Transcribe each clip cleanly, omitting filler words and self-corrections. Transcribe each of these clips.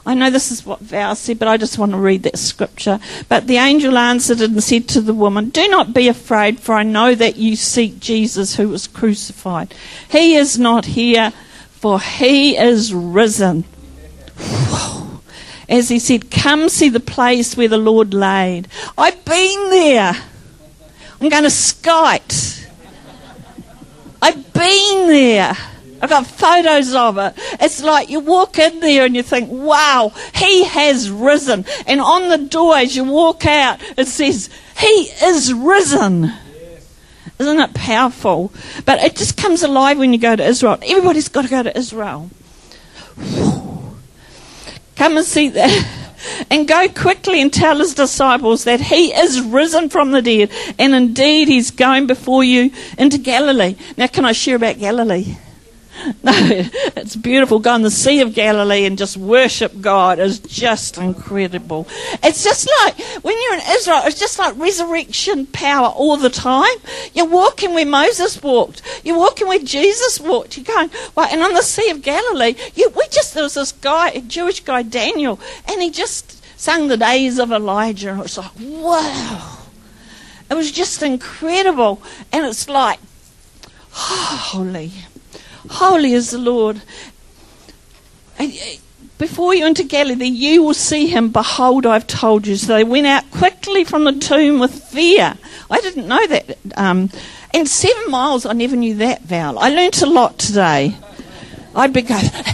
I know this is what Val said, but I just want to read that scripture. But the angel answered and said to the woman, "Do not be afraid, for I know that you seek Jesus who was crucified. He is not here, for he is risen." As he said, "Come see the place where the Lord laid." I've been there. I'm going to skite. I've been there. I've got photos of it. It's like you walk in there and you think, wow, he has risen. And on the door as you walk out, it says, he is risen. Yes. Isn't it powerful? But it just comes alive when you go to Israel. Everybody's got to go to Israel. Come and see that. And go quickly and tell his disciples that he is risen from the dead. And indeed, he's going before you into Galilee. Now, can I share about Galilee? No, it's beautiful. Go on the Sea of Galilee and just worship God is just incredible. It's just like, when you're in Israel, it's just like resurrection power all the time. You're walking where Moses walked. You're walking where Jesus walked. You're going, well, and on the Sea of Galilee, there was this guy, a Jewish guy, Daniel, and he just sang the days of Elijah. And it was like, wow. It was just incredible. And it's like, holy. Holy is the Lord. Before you enter Galilee, you will see him. Behold, I've told you. So they went out quickly from the tomb with fear. I didn't know that. And 7 miles, I never knew that, Val. I learnt a lot today. I'd be going... 7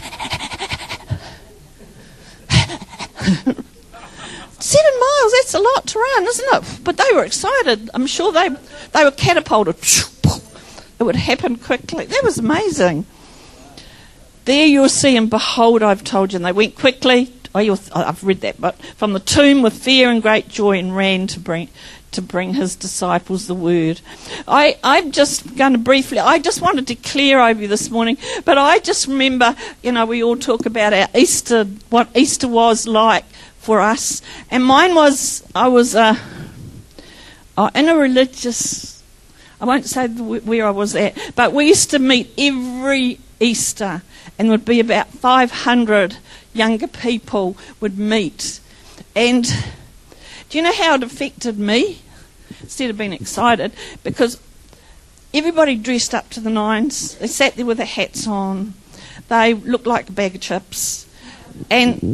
miles, that's a lot to run, isn't it? But they were excited. I'm sure they were catapulted. It would happen quickly. That was amazing. There you'll see him. Behold, I've told you. And they went quickly. I've read that, but from the tomb with fear and great joy, and ran to bring his disciples the word. I'm just going to briefly. I just want to declare over you this morning. But I just remember, we all talk about our Easter, what Easter was like for us, and mine was. I was in a religious. I won't say where I was at, but we used to meet every Easter, and would be about 500 younger people would meet. And do you know how it affected me? Instead of being excited, because everybody dressed up to the nines. They sat there with their hats on. They looked like a bag of chips. And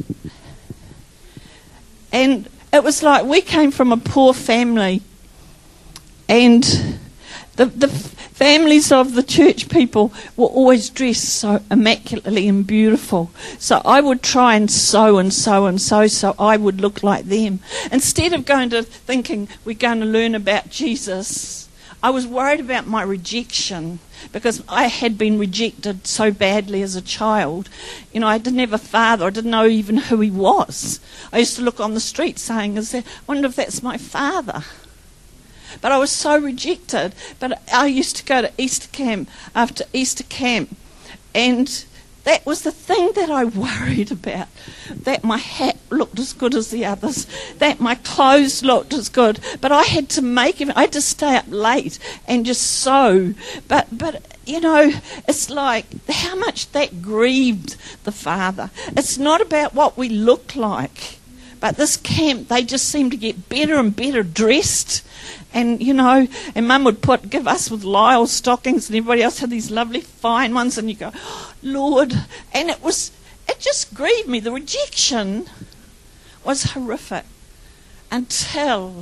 it was like we came from a poor family, and the families of the church people were always dressed so immaculately and beautiful. So I would try and sew so I would look like them. Instead of going to thinking we're going to learn about Jesus, I was worried about my rejection, because I had been rejected so badly as a child. I didn't have a father. I didn't know even who he was. I used to look on the street saying, I wonder if that's my father. But I was so rejected. But I used to go to Easter camp after Easter camp, and that was the thing that I worried about, that my hat looked as good as the others, that my clothes looked as good. But I had to I had to stay up late and just sew. But it's like how much that grieved the Father. It's not about what we look like. But this camp, they just seemed to get better and better dressed. And, and Mum would give us with Lyle stockings, and everybody else had these lovely fine ones. And you go, oh, Lord. And it just grieved me. The rejection was horrific until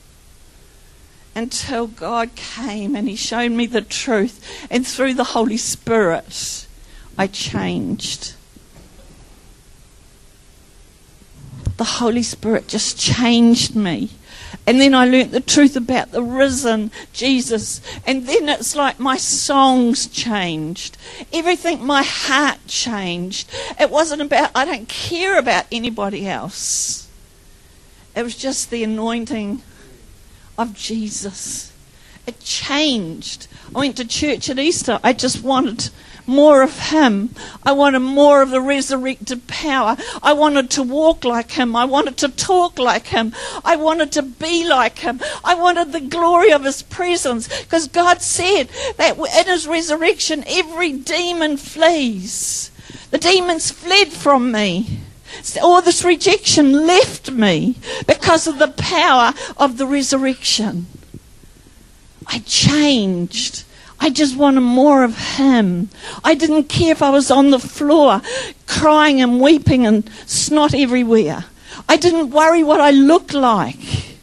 God came and he showed me the truth. And through the Holy Spirit, I changed. The Holy Spirit just changed me. And then I learnt the truth about the risen Jesus. And then it's like my songs changed. Everything, my heart changed. It wasn't about, I don't care about anybody else. It was just the anointing of Jesus. It changed. I went to church at Easter. I just wanted more of him. I wanted more of the resurrected power. I wanted to walk like him. I wanted to talk like him. I wanted to be like him. I wanted the glory of his presence, because God said that in his resurrection every demon flees. The demons fled from me. All this rejection left me because of the power of the resurrection. I changed. I just wanted more of him. I didn't care if I was on the floor crying and weeping and snot everywhere. I didn't worry what I looked like.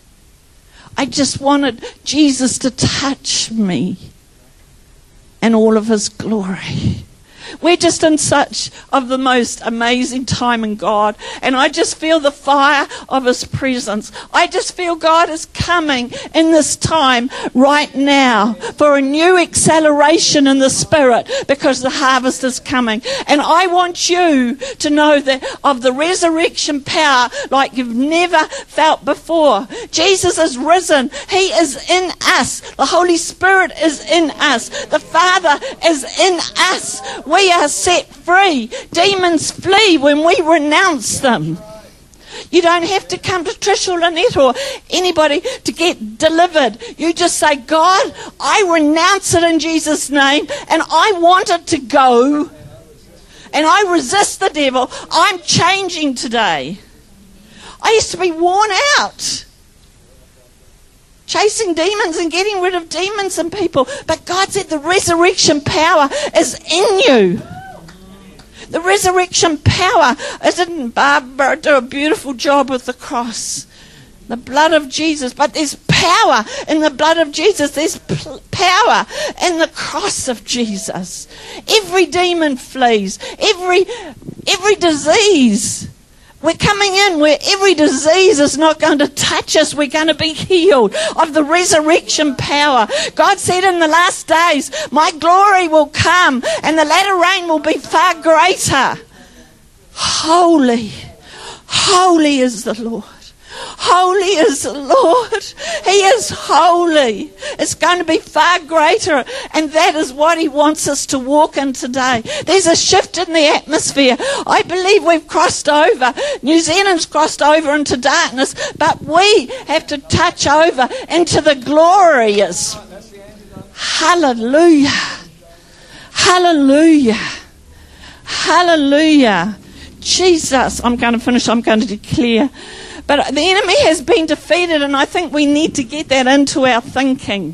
I just wanted Jesus to touch me in all of his glory. We're just in such of the most amazing time in God. And I just feel the fire of his presence. I just feel God is coming in this time right now for a new acceleration in the Spirit, because the harvest is coming. And I want you to know that of the resurrection power like you've never felt before. Jesus is risen. He is in us. The Holy Spirit is in us. The Father is in us. We are set free. Demons flee when we renounce them. You don't have to come to Trish or Lynette or anybody to get delivered. You just say, God, I renounce it in Jesus' name, and I want it to go. And I resist the devil. I'm changing today. I used to be worn out, chasing demons and getting rid of demons and people. But God said the resurrection power is in you. The resurrection power. Didn't Barbara do a beautiful job with the cross? The blood of Jesus. But there's power in the blood of Jesus. There's power in the cross of Jesus. Every demon flees. Every disease. We're coming in where every disease is not going to touch us. We're going to be healed of the resurrection power. God said in the last days, my glory will come and the latter rain will be far greater. Holy, holy is the Lord. Holy is the Lord. He is holy. It's going to be far greater, and that is what he wants us to walk in today. There's a shift in the atmosphere. I believe we've crossed over. New Zealand's crossed over into darkness, but we have to touch over into the glorious. Hallelujah. Hallelujah. Hallelujah. Jesus, I'm going to finish. I'm going to declare. But the enemy has been defeated, and I think we need to get that into our thinking.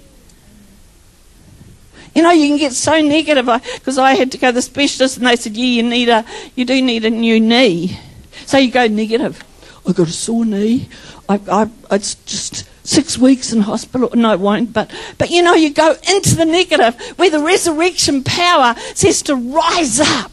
You know, you can get so negative, because I had to go to the specialist and they said, yeah, you do need a new knee. So you go negative. I've got a sore knee. It's just 6 weeks in hospital. No, it won't. But you know, you go into the negative where the resurrection power says to rise up.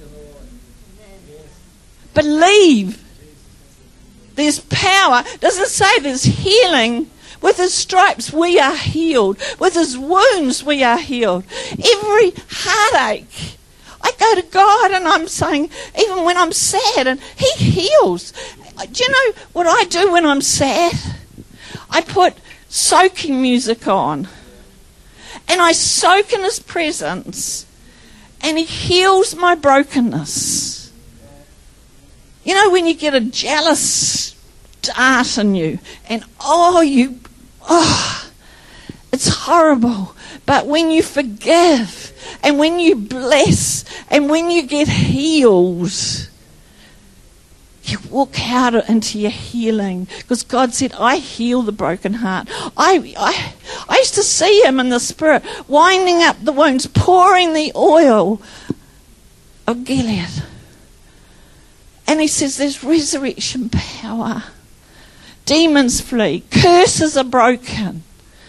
Believe. There's power. Doesn't say there's healing. With his stripes we are healed. With his wounds we are healed. Every heartache. I go to God and I'm saying, even when I'm sad, and he heals. Do you know what I do when I'm sad? I put soaking music on. And I soak in his presence. And he heals my brokenness. You know, when you get a jealous dart in you, and it's horrible. But when you forgive, and when you bless, and when you get healed, you walk out into your healing. Because God said, I heal the broken heart. I used to see him in the Spirit, winding up the wounds, pouring the oil of Gilead. And he says there's resurrection power. Demons flee. Curses are broken.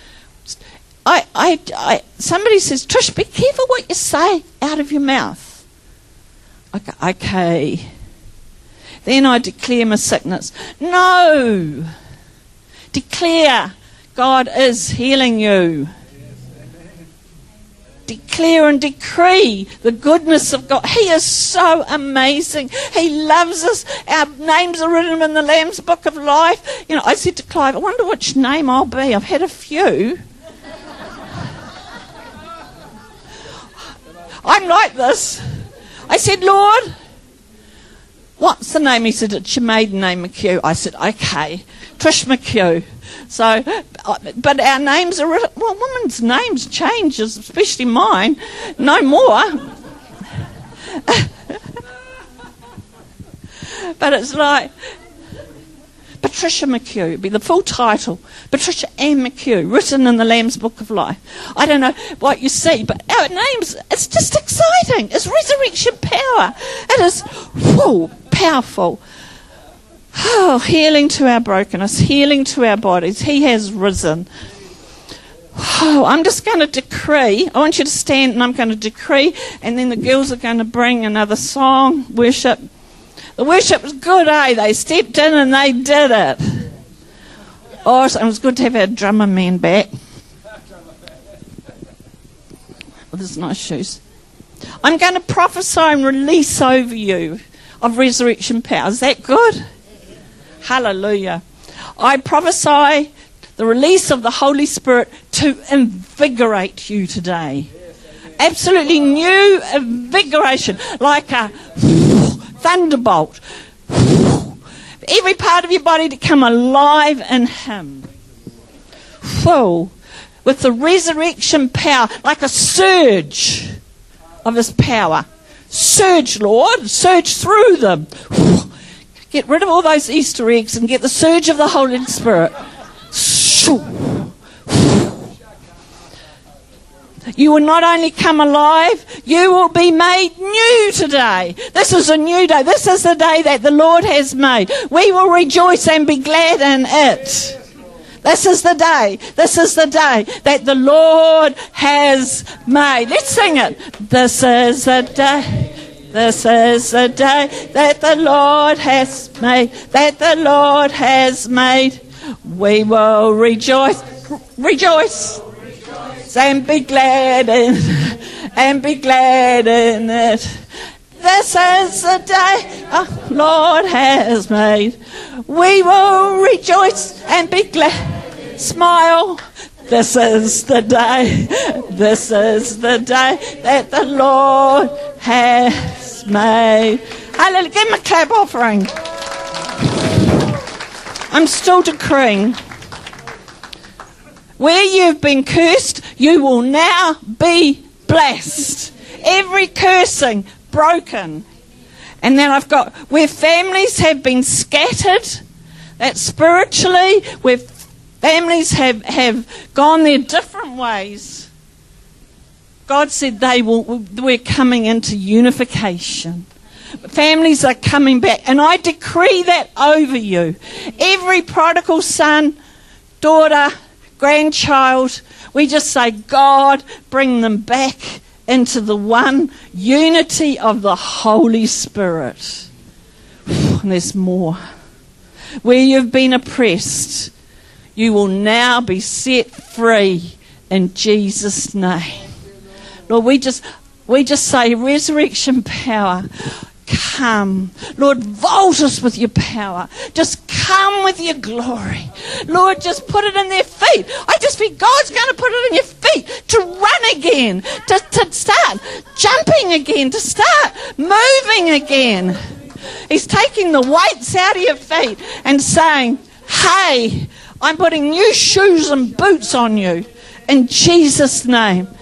Somebody says, Trish, be careful what you say out of your mouth. Okay. Then I declare my sickness. No. Declare God is healing you. Declare and decree the goodness of God. He is so amazing. He loves us. Our names are written in the Lamb's Book of Life. You know, I said to Clive, I wonder which name I'll be. I've had a few. I'm like this. I said, Lord, what's the name? He said, it's your maiden name, McHugh. I said, okay, Trish McHugh. So, but our names are written. Well, women's names change, especially mine. No more. But it's like Patricia McHugh, be the full title, Patricia Ann McHugh, written in the Lamb's Book of Life. I don't know what you see, but our names, it's just exciting. It's resurrection power. It is powerful. Oh, healing to our brokenness, healing to our bodies. He has risen. Oh, I'm just going to decree. I want you to stand and I'm going to decree, and then the girls are going to bring another song, worship. The worship was good, eh? They stepped in and they did it. Awesome. It was good to have our drummer man back with his nice shoes. I'm going to prophesy and release over you of resurrection power. Is that good? Hallelujah. I prophesy the release of the Holy Spirit to invigorate you today. Absolutely new invigoration, like a thunderbolt. Every part of your body to come alive in Him. Full with the resurrection power, like a surge of His power. Surge, Lord, surge through them. Get rid of all those Easter eggs and get the surge of the Holy Spirit. You will not only come alive, you will be made new today. This is a new day. This is the day that the Lord has made. We will rejoice and be glad in it. This is the day. This is the day that the Lord has made. Let's sing it. This is the day. This is the day that the Lord has made. That the Lord has made. We will rejoice. Rejoice. And be glad in it. This is the day the Lord has made. We will rejoice and be glad. Smile. This is the day. This is the day that the Lord has made. Hallelujah. Give him a clap offering. I'm still decreeing. Where you've been cursed, you will now be blessed. Every cursing broken. And then I've got where families have been scattered, that spiritually, where families have gone their different ways. God said we're coming into unification. Families are coming back. And I decree that over you. Every prodigal son, daughter, grandchild, we just say, God, bring them back into the one unity of the Holy Spirit. And there's more. Where you've been oppressed, you will now be set free in Jesus' name. Lord, we just say, resurrection power, come. Lord, vault us with your power. Just come with your glory. Lord, just put it in their feet. I just feel God's going to put it in your feet to run again, to start jumping again, to start moving again. He's taking the weights out of your feet and saying, hey, I'm putting new shoes and boots on you in Jesus' name.